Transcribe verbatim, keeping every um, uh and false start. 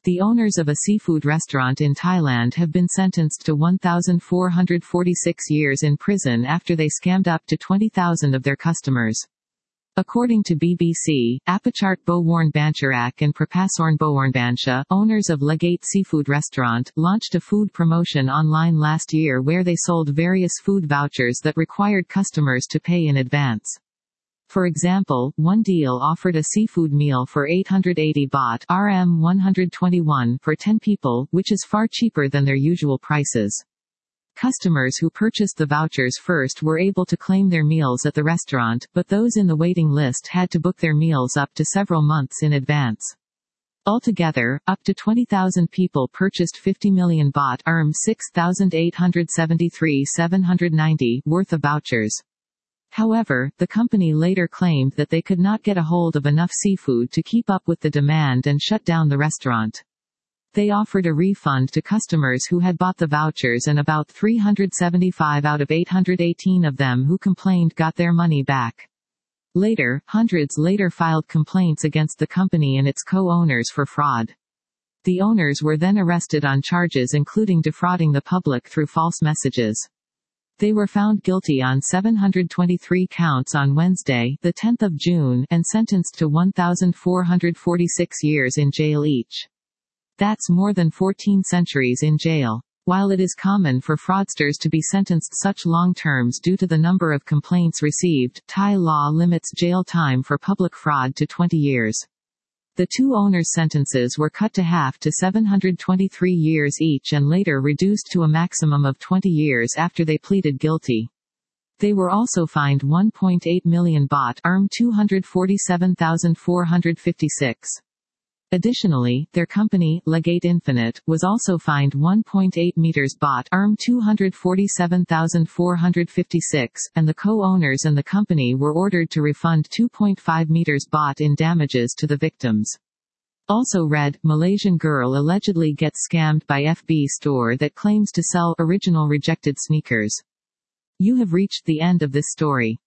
The owners of a seafood restaurant in Thailand have been sentenced to one thousand four hundred forty-six years in prison after they scammed up to twenty thousand of their customers. According to B B C, Apachart Bowarnbancharak and Prapasorn Bowarnbansha, owners of Legate Seafood Restaurant, launched a food promotion online last year where they sold various food vouchers that required customers to pay in advance. For example, one deal offered a seafood meal for eight hundred eighty baht R M one hundred twenty-one for ten people, which is far cheaper than their usual prices. Customers who purchased the vouchers first were able to claim their meals at the restaurant, but those in the waiting list had to book their meals up to several months in advance. Altogether, up to twenty thousand people purchased fifty million baht R M six thousand eight hundred seventy-three thousand seven hundred ninety worth of vouchers. However, the company later claimed that they could not get a hold of enough seafood to keep up with the demand and shut down the restaurant. They offered a refund to customers who had bought the vouchers, and about three hundred seventy-five out of eight hundred eighteen of them who complained got their money back. Later, hundreds later filed complaints against the company and its co-owners for fraud. The owners were then arrested on charges including defrauding the public through false messages. They were found guilty on seven hundred twenty-three counts on Wednesday, the tenth of June, and sentenced to one thousand four hundred forty-six years in jail each. That's more than fourteen centuries in jail. While it is common for fraudsters to be sentenced such long terms due to the number of complaints received, Thai law limits jail time for public fraud to twenty years. The two owners' sentences were cut to half to seven hundred twenty-three years each and later reduced to a maximum of twenty years after they pleaded guilty. They were also fined one point eight million baht R M two hundred forty-seven thousand four hundred fifty-six. Additionally, their company, Legate Infinite, was also fined one point eight meters baht R M two hundred forty-seven thousand four hundred fifty-six, and the co-owners and the company were ordered to refund two point five meters baht in damages to the victims. Also read, Malaysian girl allegedly gets scammed by F B store that claims to sell original rejected sneakers. You have reached the end of this story.